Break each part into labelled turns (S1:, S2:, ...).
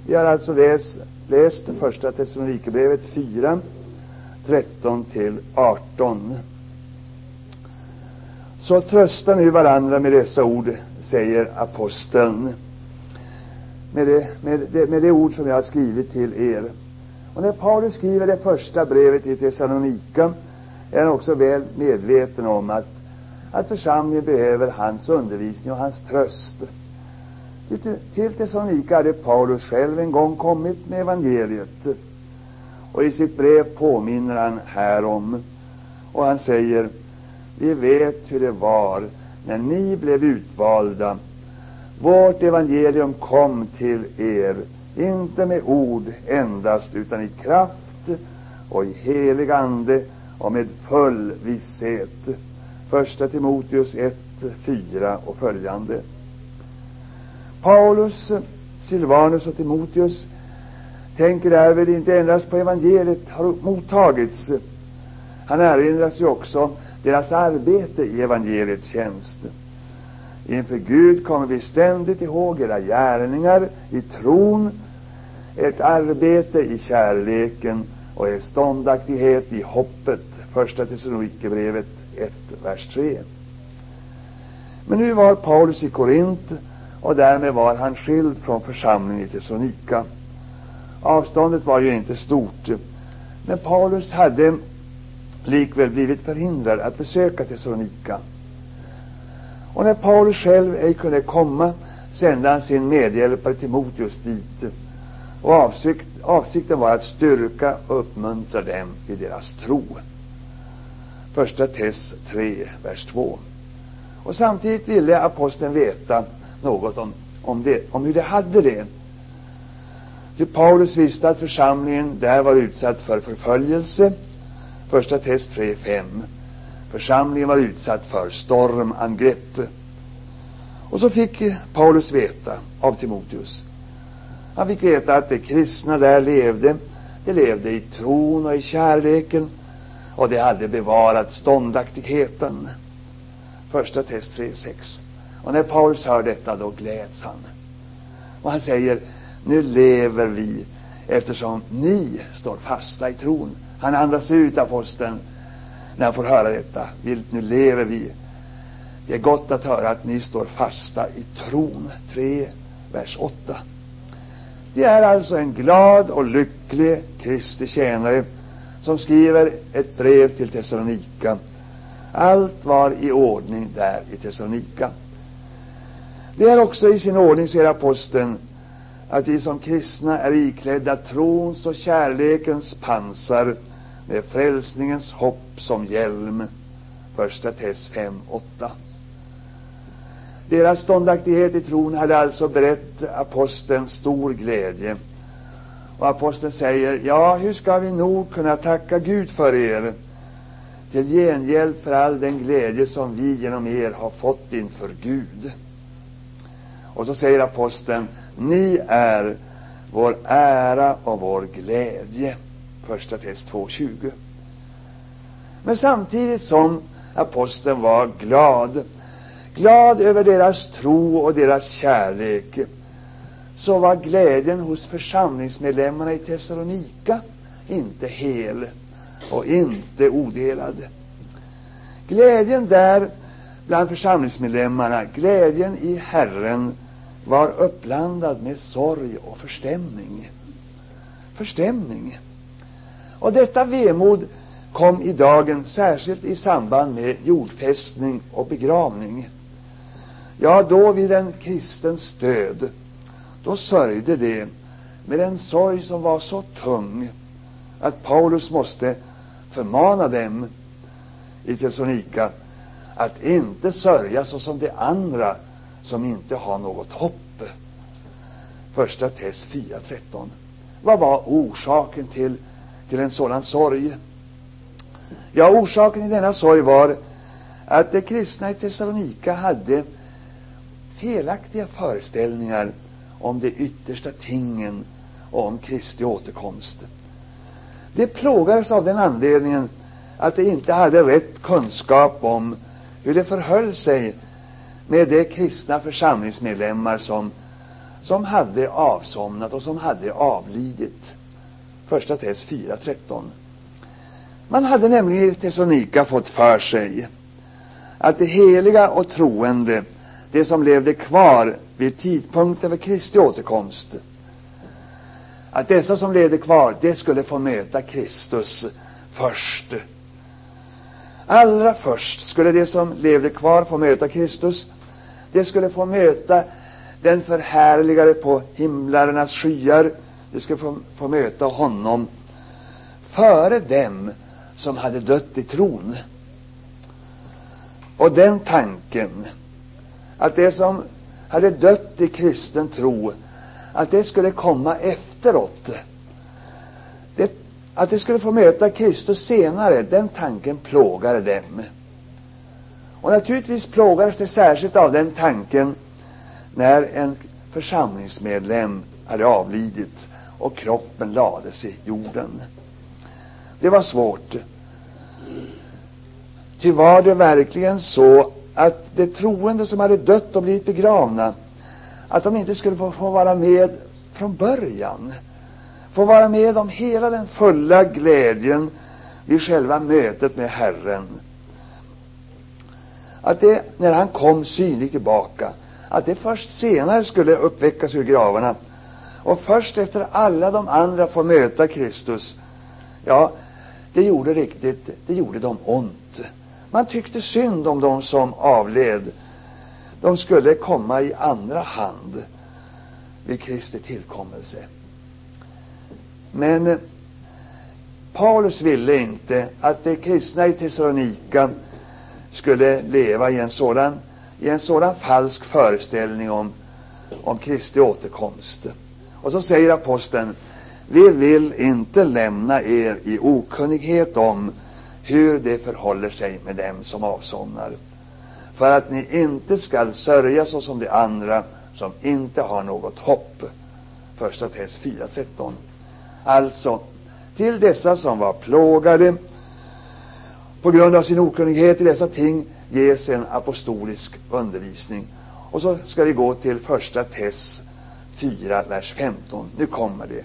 S1: Vi har alltså läst första Thessalonikerbrevet 4, 13-18. Så trösta nu varandra med dessa ord, säger aposteln, med det ord som jag har skrivit till er. Och när Paulus skriver det första brevet till Thessalonika är han också väl medveten om att församlingen behöver hans undervisning och hans tröst. Till Thessalonika hade Paulus själv en gång kommit med evangeliet, och i sitt brev påminner han härom, och han säger: vi vet hur det var när ni blev utvalda. Vårt evangelium kom till er, inte med ord endast, utan i kraft och i helig ande och med full visshet. Första Timoteus 1, 4 och följande. Paulus, Silvanus och Timoteus tänker därvid inte endast på evangeliet har mottagits. Han erinrar sig också deras arbete i evangeliets tjänst. Inför Gud kommer vi ständigt ihåg era gärningar i tron, ert arbete i kärleken och er ståndaktighet i hoppet. Första Thessalonikerbrevet 1, vers 3. Men nu var Paulus i Korint, och därmed var han skild från församlingen i Thessalonika. Avståndet var ju inte stort, men Paulus hade likväl blivit förhindrad att besöka Thessalonika. Och när Paulus själv ej kunde komma, sände han sin medhjälpare Timoteus dit. Och avsikten var att styrka och uppmuntra dem i deras tro. Första Tess 3, vers 2. Och samtidigt ville aposteln veta något om hur de hade det. Ty Paulus visste att församlingen där var utsatt för förföljelse. Första Tess 3, 5. Församlingen var utsatt för stormangrepp. Och så fick Paulus veta av Timoteus. Han fick veta att de kristna där levde i tron och i kärleken, och de hade bevarat ståndaktigheten. Första Tess 3, 6. Och när Paulus hör detta, då gläds han. Och han säger: nu lever vi eftersom ni står fasta i tron. Han andas ut, aposteln, när han får höra detta. Nu lever vi. Det är gott att höra att ni står fasta i tron. 3, vers 8. Det är alltså en glad och lycklig Kristi tjänare som skriver ett brev till Thessalonika. Allt var i ordning där i Thessalonika. Det är också i sin ordning, säger aposteln, att vi som kristna är iklädda trons och kärlekens pansar med frälsningens hopp som hjälm. Första Tess 5, 8. Deras ståndaktighet i tron hade alltså berett aposteln stor glädje. Och aposteln säger: ja, hur ska vi nog kunna tacka Gud för er, till gengäld för all den glädje som vi genom er har fått inför Gud. Och så säger aposteln: ni är vår ära och vår glädje. Första Tess 2:20. Men samtidigt som aposteln var glad över deras tro och deras kärlek, så var glädjen hos församlingsmedlemmarna i Thessalonika inte hel och inte odelad. Glädjen där bland församlingsmedlemmarna, glädjen i Herren, var uppblandad med sorg och förstämning. Och detta vemod kom i dagen särskilt i samband med jordfästning och begravning. Ja, då vid en kristens död, då sörjde det med en sorg som var så tung att Paulus måste förmana dem i Thessalonika att inte sörja så som de andra som inte har något hopp. Första Tess 4:13. Vad var orsaken till en sådan sorg? Ja, orsaken i denna sorg var att de kristna i Thessalonika hade felaktiga föreställningar om de yttersta tingen och om Kristi återkomst. De plågades av den anledningen att de inte hade rätt kunskap om hur det förhöll sig med de kristna församlingsmedlemmar som som hade avsomnat och som hade avlidit. Första Tess 4:13. Man hade nämligen i Thessalonika fått för sig att de heliga och troende, det som levde kvar vid tidpunkten för Kristi återkomst, att dessa som levde kvar, det skulle få möta Kristus först. Allra först skulle de som levde kvar få möta Kristus. De skulle få möta den förhärligade på himlarnas skyar. De skulle få möta honom före dem som hade dött i tron. Och den tanken, att det som hade dött i kristen tro, att det skulle komma efteråt, att det skulle få möta Kristus senare, den tanken plågade dem. Och naturligtvis plågades det särskilt av den tanken när en församlingsmedlem hade avlidit och kroppen lades i jorden. Det var svårt. Ty var det verkligen så att de troende som hade dött och blivit begravna, att de inte skulle få vara med från början, få vara med om hela den fulla glädjen vid själva mötet med Herren? Att det, när han kom synligt tillbaka, att det först senare skulle uppväckas ur gravarna, och först efter alla de andra få möta Kristus, ja, det gjorde dem ont. Man tyckte synd om de som avled. De skulle komma i andra hand vid Kristi tillkommelse. Men Paulus ville inte att de kristna i Thessalonika skulle leva i en sådan falsk föreställning om Kristi återkomst. Och så säger aposteln: vi vill inte lämna er i okunnighet om hur det förhåller sig med dem som avsomnar, för att ni inte skall sörja så som de andra som inte har något hopp. Första Tess 4:13. Alltså, till dessa som var plågade på grund av sin okunnighet i dessa ting ges en apostolisk undervisning. Och så ska vi gå till första Tess 4, vers 15. Nu kommer det.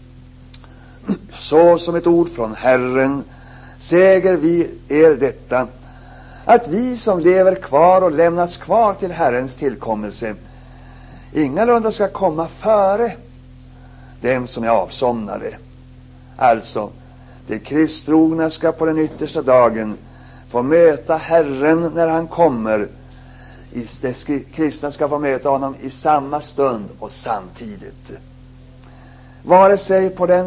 S1: Så som ett ord från Herren säger vi er detta, att vi som lever kvar och lämnas kvar till Herrens tillkommelse ingalunda ska komma före dem som är avsomnade. Alltså, de kristtrogna ska på den yttersta dagen få möta Herren när han kommer. De kristna ska få möta honom i samma stund och samtidigt. Vare sig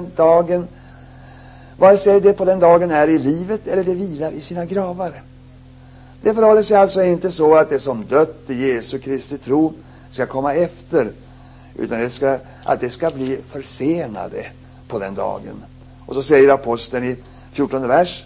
S1: det på den dagen är i livet eller det vilar i sina gravar. Det förhåller sig alltså inte så att det som dött i Jesu Kristi tro ska komma efter, utan att det ska bli försenade på den dagen. Och så säger aposteln i 14:e vers,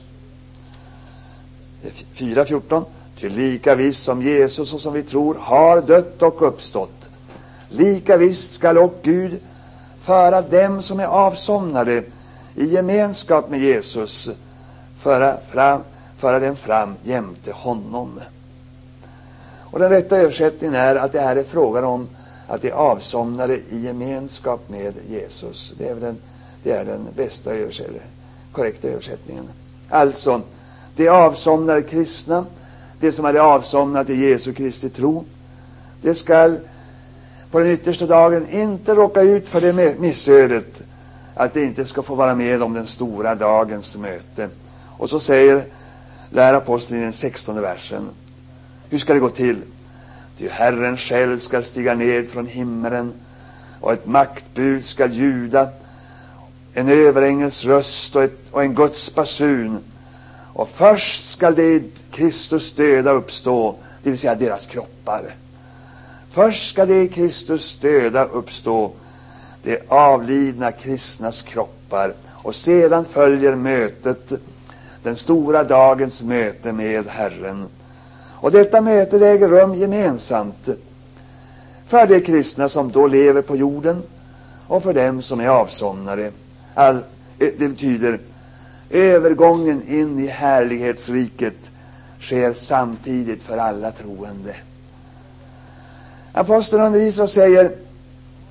S1: 4:14: ty lika visst som Jesus och som vi tror har dött och uppstått, lika visst skall och Gud föra dem som är avsomnade i gemenskap med Jesus, föra dem fram jämte honom. Och den rätta översättningen är att det här är frågan om att de är avsomnade i gemenskap med Jesus. Det är den bästa korrekta översättningen. Alltså, de avsomnade kristna, det som hade avsomnat i Jesu Kristi tro, det skall på den yttersta dagen inte råka ut för det missödet att det inte ska få vara med om den stora dagens möte. Och så säger läraposteln i den 16:e versen: hur ska det gå till? Ty Herren själv ska stiga ned från himmelen, och ett maktbud ska ljuda, en överängels röst och en Guds basun. Och först ska det Kristus döda uppstå, det vill säga deras kroppar. Först ska det Kristus döda uppstå, de avlidna kristnas kroppar. Och sedan följer mötet, den stora dagens möte med Herren. Och detta möte äger rum gemensamt för de kristna som då lever på jorden och för dem som är avsomnade. Det betyder övergången in i härlighetsriket sker samtidigt för alla troende. Aposteln undervisar och säger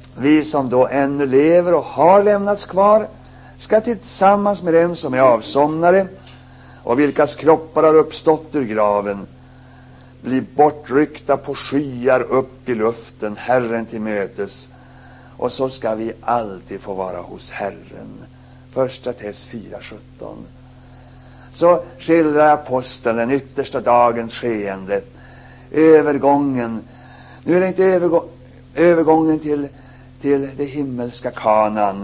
S1: vi som då ännu lever och har lämnats kvar ska tillsammans med dem som är avsomnade och vilkas kroppar har uppstått ur graven bli bortryckta på skyar upp i luften Herren till mötes, och så ska vi alltid få vara hos Herren. Första Tess 4:17. Så skildrar aposteln den yttersta dagens skeende, övergången. Nu är det inte övergången till det himmelska Kanan,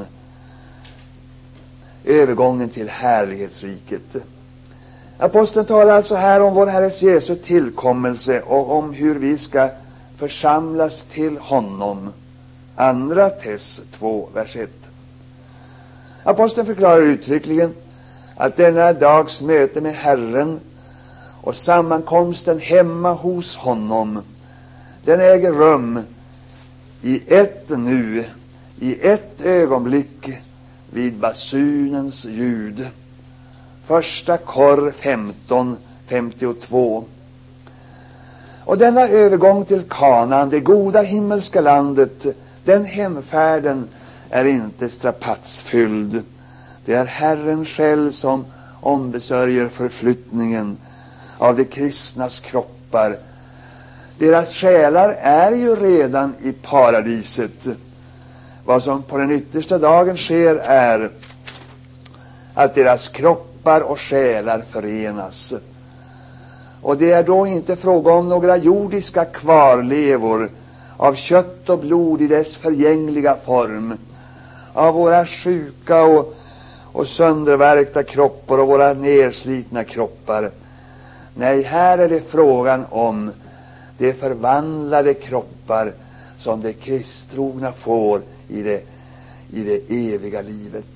S1: övergången till härlighetsriket. Aposteln talar alltså här om vår Herres Jesu tillkommelse och om hur vi ska församlas till honom. Andra Tess 2, vers 1. Aposteln förklarar uttryckligen att denna dags möte med Herren och sammankomsten hemma hos honom, den äger rum i ett nu, i ett ögonblick, vid basunens ljud. Första Kor 15:52. Och denna övergång till Kanan, det goda himmelska landet, den hemfärden är inte strapatsfylld. Det är Herren själv som ombesörjer förflyttningen av de kristnas kroppar. Deras själar är ju redan i paradiset. Vad som på den yttersta dagen sker är att deras kroppar och själar förenas. Och det är då inte fråga om några jordiska kvarlevor av kött och blod i dess förgängliga form, av våra sjuka och söndervärkta kroppar och våra nedslitna kroppar. Nej, här är det frågan om de förvandlade kroppar som de kristtrogna får i det eviga livet.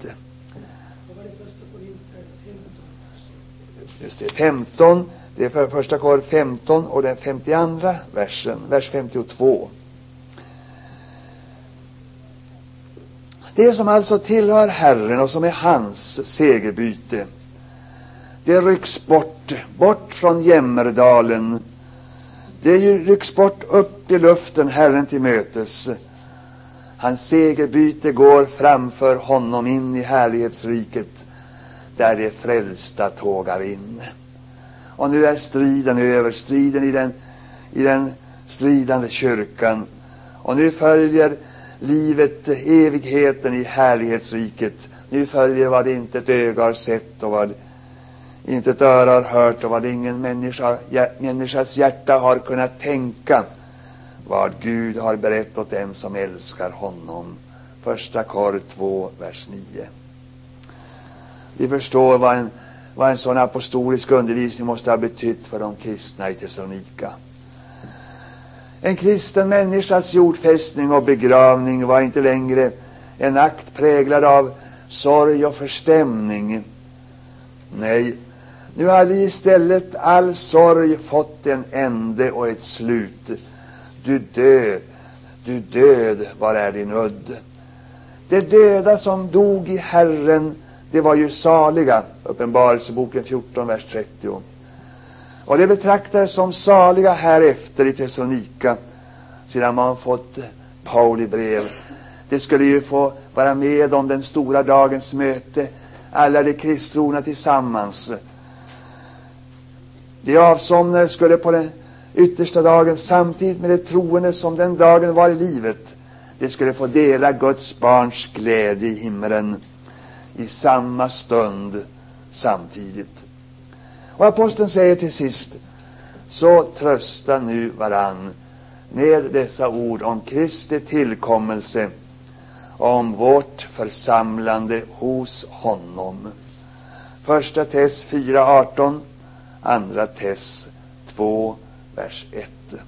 S1: Just det, 15, det är för första Kor 15 och den 52 versen, vers 52. Det som alltså tillhör Herren och som är hans segerbyte, det rycks bort från Jämmerdalen. Det rycks bort upp i luften Herren till mötes. Hans segerbyte går framför honom in i härlighetsriket, där de frälsta tågar in. Och nu är striden över, striden i den stridande kyrkan. Och nu följer livet, evigheten i härlighetsriket. Nu följer vad inte ett öga har sett och vad inte ett öra har hört och vad ingen människas hjärta har kunnat tänka, vad Gud har berättat åt dem som älskar honom. Första Kor 2, vers 9. Vi förstår vad en sån apostolisk undervisning måste ha betytt för de kristna i Thessalonika. En kristen människas jordfästning och begravning var inte längre en akt präglad av sorg och förstämning. Nej, nu hade istället all sorg fått en ände och ett slut. Du död, var är din udd? De döda som dog i Herren, det var ju saliga. Uppenbarelseboken 14, vers 30. Och det betraktades som saliga härefter i Thessalonika, sedan man fått Pauli brev. Det skulle ju få vara med om den stora dagens möte, alla de kristtrogna tillsammans. De avsomnade skulle på den yttersta dagen, samtidigt med de troende som den dagen var i livet, de skulle få dela Guds barns glädje i himmelen i samma stund samtidigt. Och aposteln säger till sist: så trösta nu varann med dessa ord om Kristi tillkommelse och om vårt församlande hos honom. Första Tess 4:18, andra Tess 2, vers 1.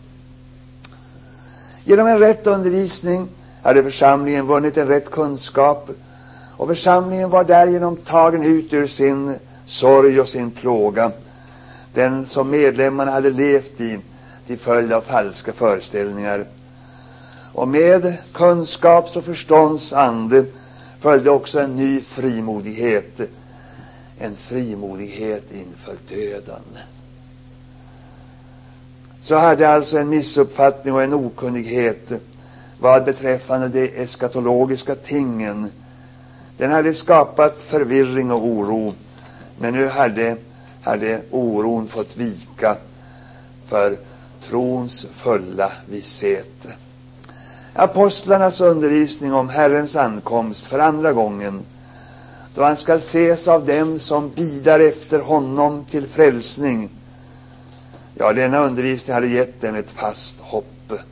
S1: Genom en rätt undervisning hade församlingen vunnit en rätt kunskap, och församlingen var därigenom tagen ut ur sin sorg och sin plåga, den som medlemmarna hade levt i till följd av falska föreställningar. Och med kunskaps- och förståndsande följde också en ny frimodighet, en frimodighet inför döden. Så hade alltså en missuppfattning och en okunnighet vad beträffande de eskatologiska tingen. Den hade skapat förvirring och oro, men nu hade oron fått vika för trons fulla visshet. Apostlarnas undervisning om Herrens ankomst för andra gången, då han skall ses av dem som bidar efter honom till frälsning. Ja, denna undervisning hade gett dem ett fast hopp.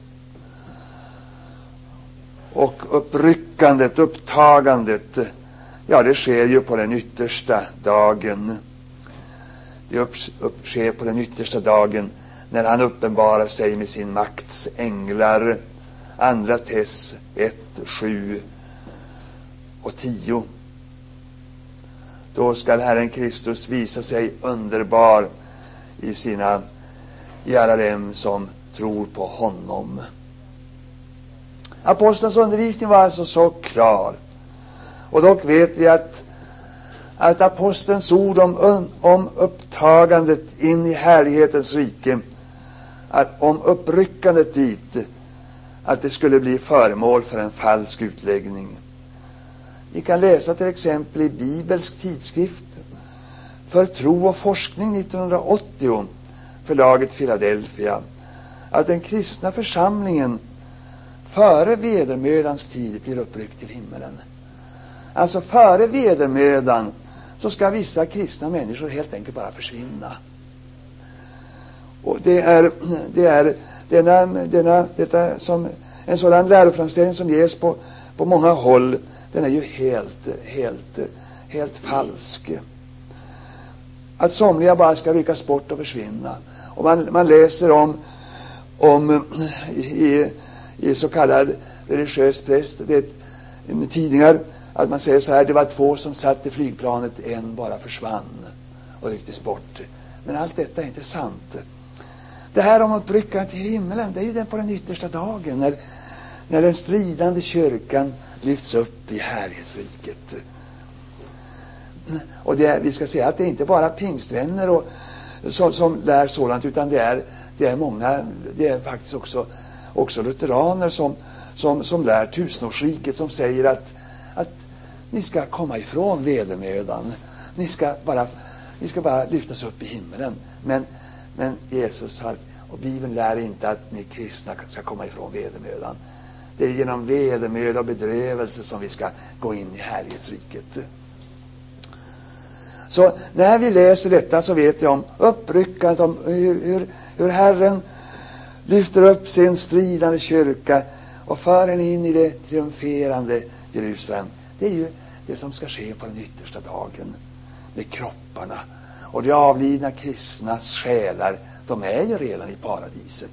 S1: Och upptagandet, ja, det sker ju på den yttersta dagen. Det sker på den yttersta dagen när han uppenbarar sig med sin makts änglar. Andra Tess 1, 7 och 10. Då skall Herren Kristus visa sig underbar i alla dem som tror på honom. Apostlens undervisning var alltså så klar. Och dock vet vi att apostelns ord om upptagandet in i härlighetens rike, om uppryckandet dit, att det skulle bli föremål för en falsk utläggning. Vi kan läsa till exempel i Bibelsk tidskrift för tro och forskning 1980, förlaget Philadelphia, att den kristna församlingen före vedermödans tid blir uppryckt till himmelen. Alltså före vedermödan så ska vissa kristna människor helt enkelt bara försvinna. Och detta som en sådan läroframställning som ges på många håll, den är ju helt falsk. Att somliga bara ska ryckas bort och försvinna. Och man läser om i så kallad religiös press, tidningar, att man säger så här: det var 2 som satt i flygplanet, en bara försvann och rycktes bort. Men allt detta är inte sant. Det här om uppryckandet till himmelen, det är ju den på den yttersta dagen när den stridande kyrkan lyfts upp i härlighetsriket. Och vi ska säga att det är inte bara pingstvänner som lär sådant, utan det är många, det är faktiskt också lutheraner som lär tusenårsriket, som säger att ni ska komma ifrån vedermödan. Ni ska bara lyftas upp i himmelen. Men Jesus och Bibeln lär inte att ni kristna ska komma ifrån vedermödan. Det är genom vedermöda och bedrövelse som vi ska gå in i härlighetsriket. Så när vi läser detta så vet jag om uppryckandet, om hur Herren lyfter upp sin stridande kyrka och för henne in i det triumferande Jerusalem. Det är ju det som ska ske på den yttersta dagen med kropparna. Och de avlidna kristnas själar, de är ju redan i paradiset.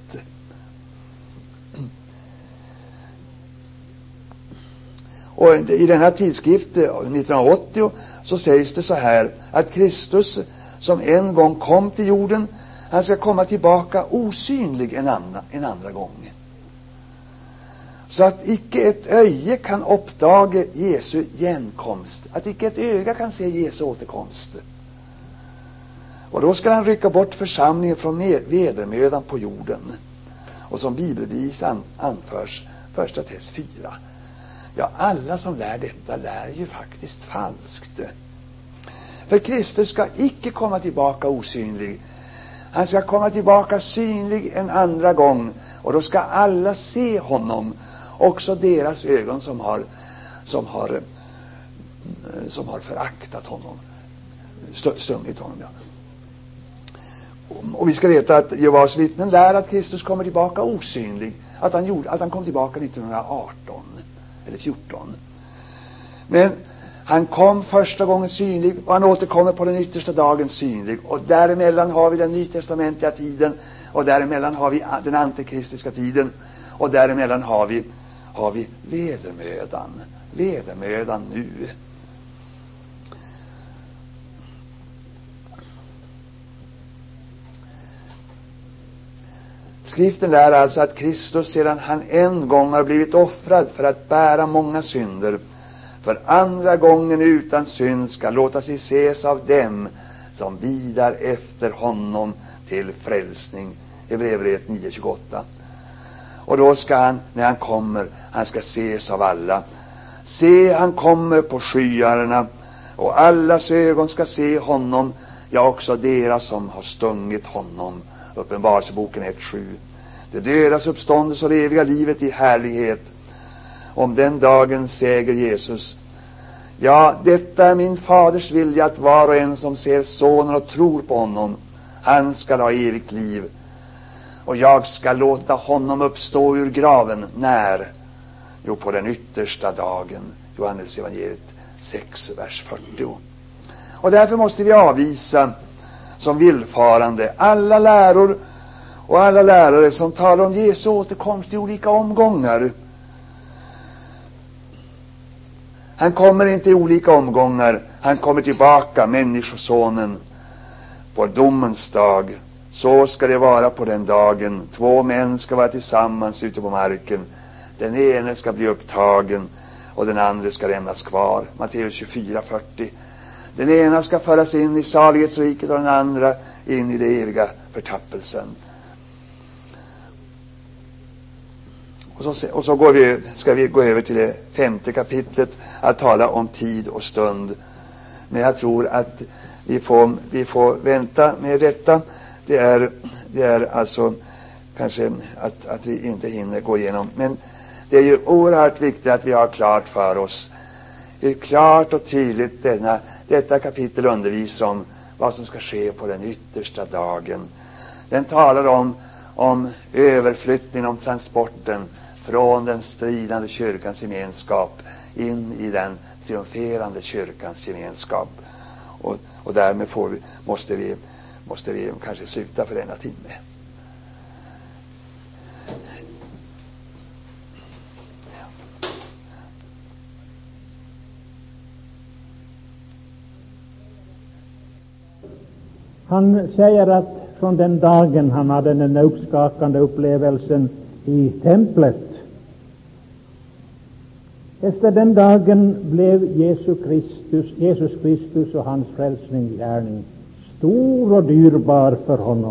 S1: Och i denna tidskrift 1980 så sägs det så här, att Kristus som en gång kom till jorden, han ska komma tillbaka osynlig en andra gång. Så att icke ett öje kan uppdaga Jesu genkomst, att icke ett öga kan se Jesu återkomst. Och då ska han rycka bort församlingen från vedermödan på jorden. Och som bibelbevis anförs 1 Tess 4. Ja, alla som lär detta lär ju faktiskt falskt. För Kristus ska icke komma tillbaka osynlig. Han ska komma tillbaka synlig en andra gång. Och då ska alla se honom. Också deras ögon som har föraktat honom. Stungit honom, ja. Och vi ska veta att Jehovas vittnen lär att Kristus kommer tillbaka osynlig. Att han kom tillbaka 1918 eller 14. Men han kom första gången synlig och han återkommer på den yttersta dagen synlig. Och däremellan har vi den nytestamentliga tiden och däremellan har vi den antikristiska tiden och däremellan har vi vedermödan nu. Skriften lär alltså att Kristus, sedan han en gång har blivit offrad för att bära många synder, för andra gången utan synd ska låta sig ses av dem som bidar efter honom till frälsning. Hebreerbrevet 9:28. Och då ska han, när han kommer, han ska ses av alla. Se, han kommer på skyarna, och allas ögon ska se honom, ja, också deras som har stungit honom. Uppenbarelseboken 1:7. Det dödas uppståndelse och det eviga livet i härlighet. Om den dagen säger Jesus: ja, detta är min faders vilja, att var och en som ser sonen och tror på honom, han ska ha evigt liv. Och jag ska låta honom uppstå ur graven. När? Jo, på den yttersta dagen. Johannes evangeliet 6, vers 40. Och därför måste vi avvisa som villfarande alla läror och alla lärare som talar om Jesu återkomst i olika omgångar. Han kommer inte i olika omgångar. Han kommer tillbaka, människosonen, på domens dag. Så ska det vara på den dagen. 2 män ska vara tillsammans ute på marken. Den ene ska bli upptagen och den andra ska lämnas kvar. Matteus 24:40. Den ena ska föras in i salighetsriket och den andra in i det eviga förtappelsen. Och så ska vi gå över till det 5:e kapitlet, att tala om tid och stund. Men jag tror att vi får vänta med detta. Det är alltså kanske att vi inte hinner gå igenom. Men det är ju oerhört viktigt att vi har klart för oss, hur klart och tydligt detta kapitel undervisar om vad som ska ske på den yttersta dagen. Den talar om överflyttning, om transporten från den stridande kyrkans gemenskap in i den triumferande kyrkans gemenskap. Och därmed måste vi kanske sluta för denna timme.
S2: Han säger att från den dagen han hade den uppskakande upplevelsen i templet, efter den dagen blev Jesus Kristus och hans frälsningsgärning stor och dyrbar för honom,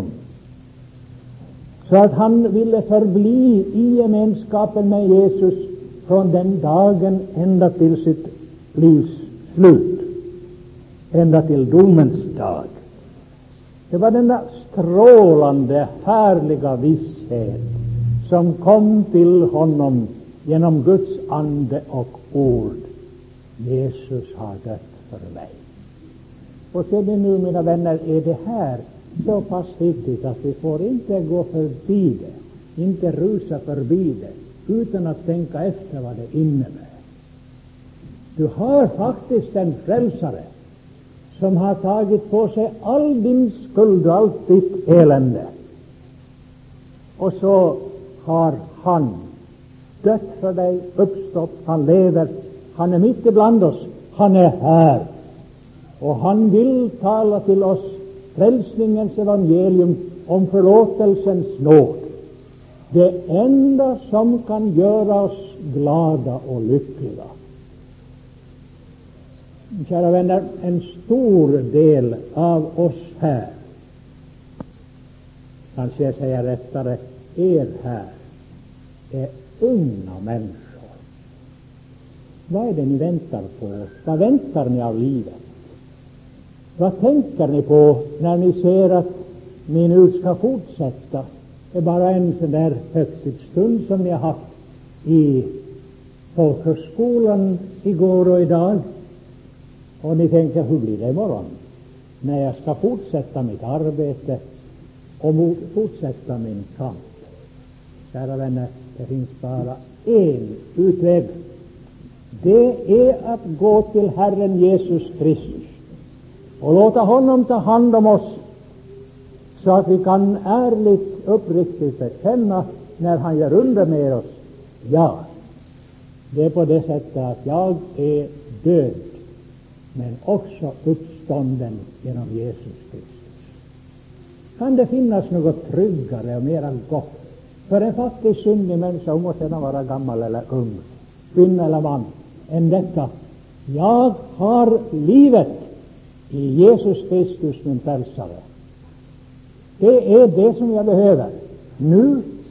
S2: så att han ville förbli i gemenskapen med Jesus från den dagen ända till sitt livs slut, ända till domens dag. Det var denna strålande, härliga visshet som kom till honom genom Guds ande och ord. Jesus har dött för mig. Och se det nu, mina vänner, är det här så pass viktigt att vi får inte gå förbi det, inte rusa förbi det, utan att tänka efter vad det innebär. Du har faktiskt en frälsare som har tagit på sig all din skuld och allt ditt elände. Och så har han dött för dig, uppstått, han lever, han är mitt ibland oss, han är här. Och han vill tala till oss frälsningens evangelium om förlåtelsens nåd. Det enda som kan göra oss glada och lyckliga. Kära vänner, en stor del av oss här, kanske jag säger rättare, er här, är unga människor. Vad är det ni väntar på? Vad väntar ni av livet? Vad tänker ni på när ni ser att ni nu ska fortsätta? Det är bara en sån där högtidsstund som ni har haft i folkhögskolan igår och idag. Och ni tänker, hur blir det imorgon? När jag ska fortsätta mitt arbete och fortsätta min kamp. Kära vänner, det finns bara en utväg. Det är att gå till Herren Jesus Kristus och låta honom ta hand om oss, så att vi kan ärligt, uppriktigt bekänna när han gör under med oss. Ja, det är på det sättet att jag är död, men också uppstånden genom Jesus Kristus. Kan det finnas något tryggare och mera gott för en fattig syndig människa, om och sedan vara gammal eller ung, kvinna eller man, än detta? Jag har livet i Jesus Kristus, min frälsare. Det är det som jag behöver nu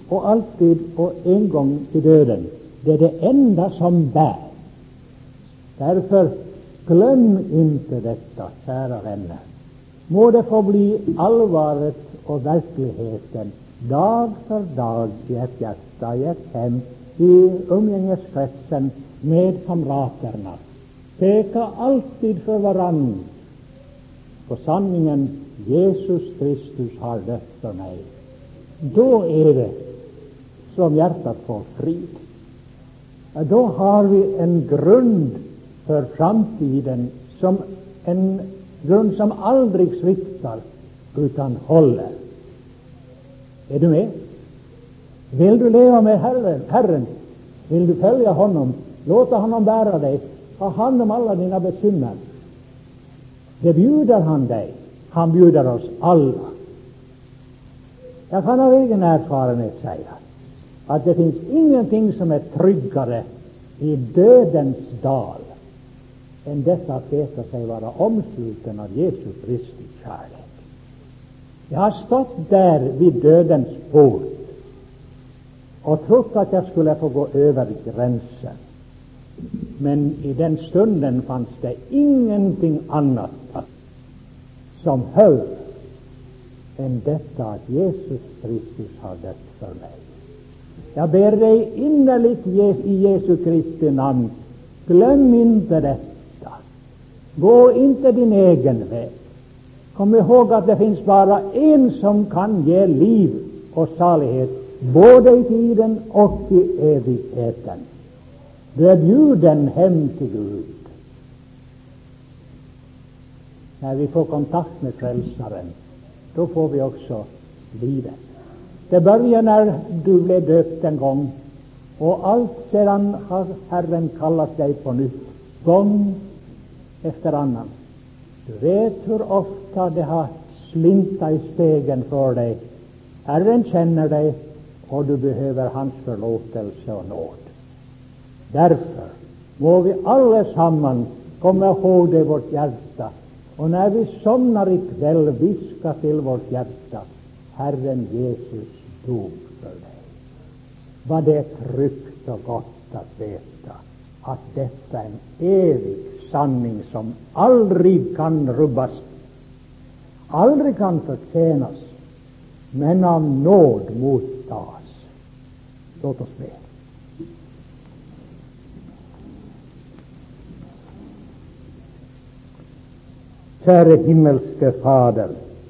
S2: og alltid og en gang i døden. Det er det enda som bær. Derfor glem ikke dette, kjære venner. Må det få bli alvoret og virkeligheten dag for dag i et hjerte, i et hjem, i umgjengeskretsen med kamraterne. Peka alltid for hverandre på sanningen Jesus Kristus har dødd for meg. Da er det som hjertet får frid. Da har vi en grunn for framtiden, som en grunn som aldri svikter, utan holder. Er du med? Vil du leve med Herren? Vil du følge honom? Låta honom bære deg? Ha hand om alle dine bekymmer? Det bjuder han deg. Han bjuder oss alle. Jeg kan av egen erfarenhet si at det finnes ingenting som er tryggere i dødens dal enn dette at vite seg være omsluten av Jesus Kristi kjærlighet. Jeg har stått der ved dødens port og trodd at jeg skulle få gå over grensen. Men i den stunden fanns det ingenting annet som hører enn dette at Jesus Kristus har dødd for meg. Jeg ber deg innerlig i Jesu Kristi navn, glem ikke dette. Gå ikke din egen vei. Kom ihåg at det finnes bare en som kan gi liv og salighet, både i tiden og i evigheten. Du er bjuden hjem til Gud. Når vi får kontakt med Frelseren, da får vi også livet. Det begynner når du ble døpt en gang, og alt sedan har Herren kallet deg på nytt, gang efter annan. Du vet hvor ofte det har slinta i stegen for deg. Herren kjenner deg, og du behøver hans forlåtelse og nåd. Derfor må vi alle sammen komme ihåg det i vårt hjerte, og når vi somner i kveld, viska til vårt hjerte: Herren Jesus dog for deg. Var det trygt og godt å vite at dette er en evig sanning som aldri kan rubbes, aldri kan fortjenes, men av nåd mottas. Låt oss be. Kjære himmelske Fader,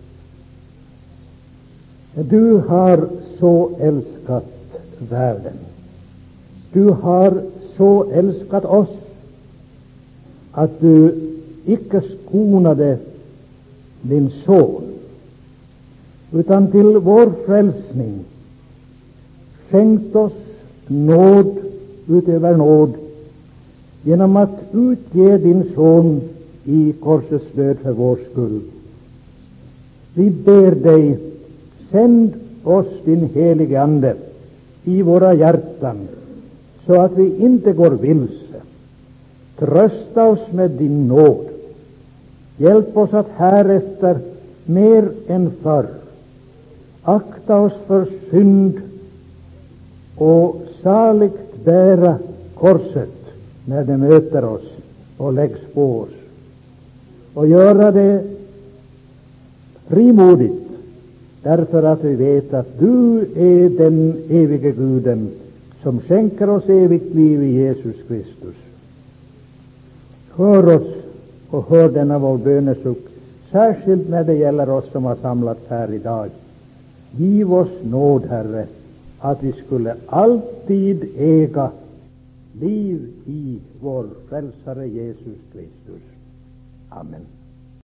S2: du har så elsket verden. Du har så elsket oss at du ikke skonade din sønn, utan til vår frelsning skjenkt oss nåd utover nåd gjennom at utgi din sønn i korsets død for vår skyld. Vi ber deg, send oss din helige Ande i våra hjertan, så at vi ikke går vilse. Trøsta oss med din nåd. Hjelp oss at herefter mer enn før akta oss for synd og saligt bære korset når det møter oss og legges på oss, og gjøre det frimodig, derfor at vi vet at du er den evige Guden som skjenker oss evigt liv i Jesus Kristus. Hør oss og hør denne vår bønesukk, særskilt når det gjelder oss som har samlet her i dag. Giv oss nåd, Herre, at vi skulle alltid ega liv i vår Frelsere Jesus Kristus. Amen.